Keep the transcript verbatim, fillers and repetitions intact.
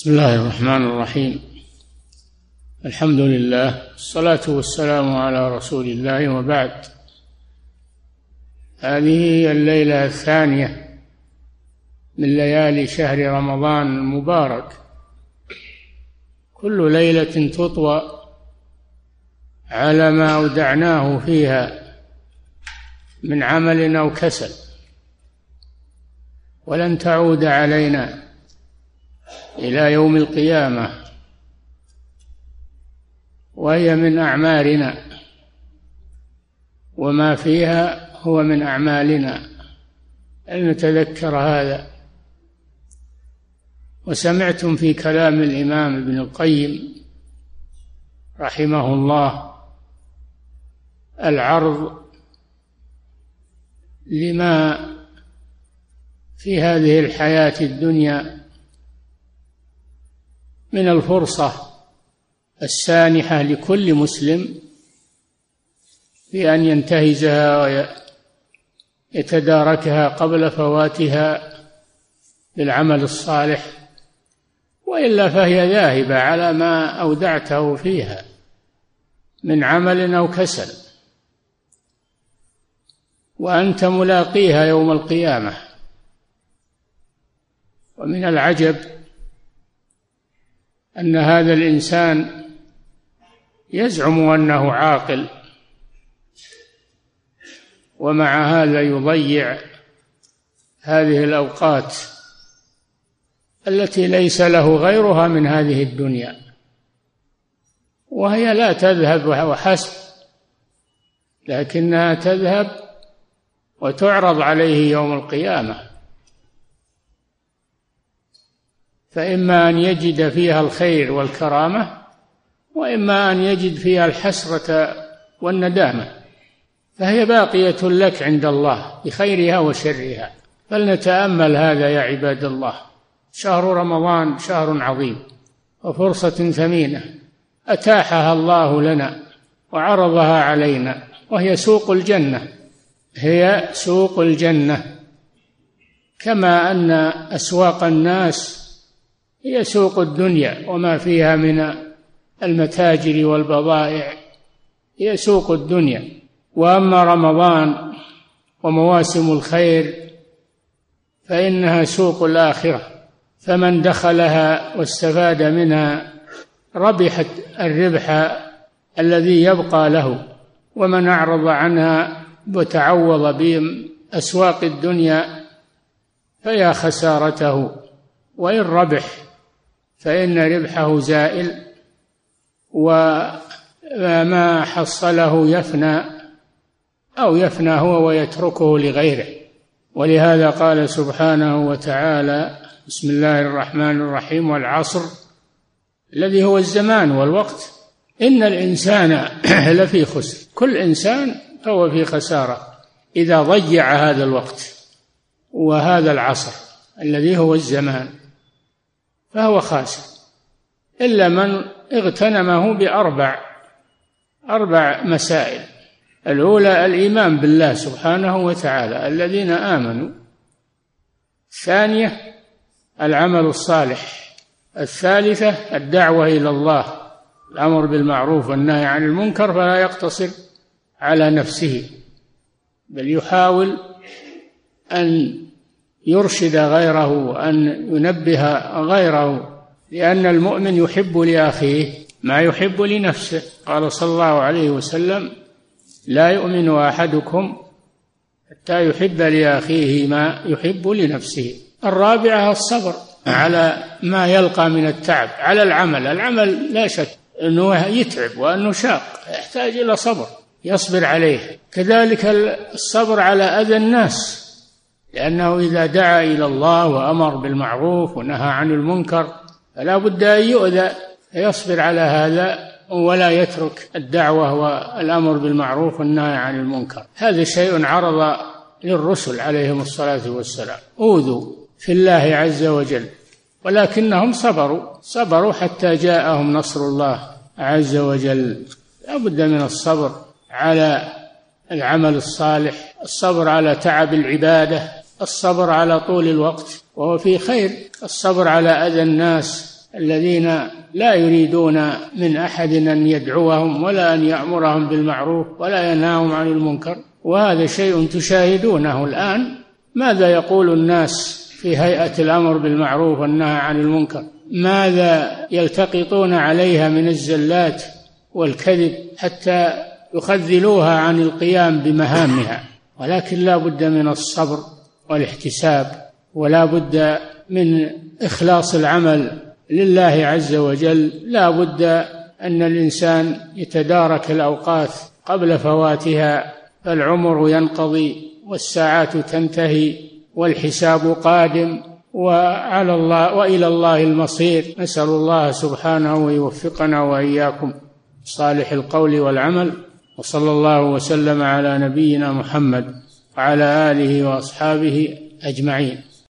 بسم الله الرحمن الرحيم. الحمد لله، الصلاة والسلام على رسول الله، وبعد. هذه هي الليلة الثانية من ليالي شهر رمضان المبارك. كل ليلة تطوى على ما أودعناه فيها من عمل أو كسل، ولن تعود علينا إلى يوم القيامة، وهي من أعمارنا، وما فيها هو من أعمالنا، أن نتذكر هذا. وسمعتم في كلام الإمام ابن القيم رحمه الله العرض لما في هذه الحياة الدنيا من الفرصة السانحة لكل مسلم بأن ينتهزها ويتداركها قبل فواتها بالعمل الصالح، وإلا فهي ذاهبة على ما أودعته فيها من عمل أو كسل، وأنت ملاقيها يوم القيامة. ومن العجب أن هذا الإنسان يزعم أنه عاقل، ومع هذا يضيع هذه الأوقات التي ليس له غيرها من هذه الدنيا، وهي لا تذهب وحسب، لكنها تذهب وتعرض عليه يوم القيامة، فإما أن يجد فيها الخير والكرامة، وإما أن يجد فيها الحسرة والندامة، فهي باقية لك عند الله بخيرها وشرها. فلنتأمل هذا يا عباد الله. شهر رمضان شهر عظيم وفرصة ثمينة أتاحها الله لنا وعرضها علينا، وهي سوق الجنة، هي سوق الجنة، كما أن أسواق الناس هي سوق الدنيا وما فيها من المتاجر والبضائع، هي سوق الدنيا. وأما رمضان ومواسم الخير فإنها سوق الآخرة، فمن دخلها واستفاد منها ربح الربح الذي يبقى له، ومن أعرض عنها وتعوض بأسواق الدنيا فيا خسارته، وإن ربح فإن ربحه زائل، وما حصله يفنى أو يفنى هو ويتركه لغيره. ولهذا قال سبحانه وتعالى: بسم الله الرحمن الرحيم: والعصر، الذي هو الزمان والوقت، إن الإنسان لفي خسر. كل إنسان هو في خسارة إذا ضيع هذا الوقت وهذا العصر الذي هو الزمان، فهو خاسر، إلا من اغتنمه بأربع أربع مسائل. الأولى الإيمان بالله سبحانه وتعالى، الذين آمنوا. الثانية العمل الصالح. الثالثة الدعوة إلى الله، الأمر بالمعروف والنهي عن المنكر، فلا يقتصر على نفسه بل يحاول أن يرشد غيره وأن ينبه غيره، لأن المؤمن يحب لأخيه ما يحب لنفسه. قال صلى الله عليه وسلم: لا يؤمن أحدكم حتى يحب لأخيه ما يحب لنفسه. الرابعة الصبر على ما يلقى من التعب، على العمل. العمل لا شك أنه يتعب وأنه شاق، يحتاج إلى صبر يصبر عليه. كذلك الصبر على أذى الناس، لأنه إذا دعا إلى الله وأمر بالمعروف ونهى عن المنكر فلا بد أن يؤذى، يصبر على هذا ولا يترك الدعوة والأمر بالمعروف والنهي عن المنكر. هذا شيء عرض للرسل عليهم الصلاة والسلام، أوذوا في الله عز وجل، ولكنهم صبروا صبروا حتى جاءهم نصر الله عز وجل. لا بد من الصبر على العمل الصالح، الصبر على تعب العبادة، الصبر على طول الوقت وهو في خير، الصبر على أذى الناس الذين لا يريدون من أحد أن يدعوهم ولا أن يأمرهم بالمعروف ولا ينهاهم عن المنكر، وهذا شيء تشاهدونه الآن. ماذا يقول الناس في هيئة الأمر بالمعروف والنهي عن المنكر؟ ماذا يلتقطون عليها من الزلات والكذب حتى يخذلوها عن القيام بمهامها. ولكن لا بد من الصبر والاحتساب، ولا بد من إخلاص العمل لله عز وجل. لا بد أن الإنسان يتدارك الأوقات قبل فواتها، فالعمر ينقضي والساعات تنتهي والحساب قادم، وعلى الله وإلى الله المصير. نسأل الله سبحانه ويوفقنا وإياكم صالح القول والعمل، وصلى الله وسلم على نبينا محمد وعلى آله وأصحابه أجمعين.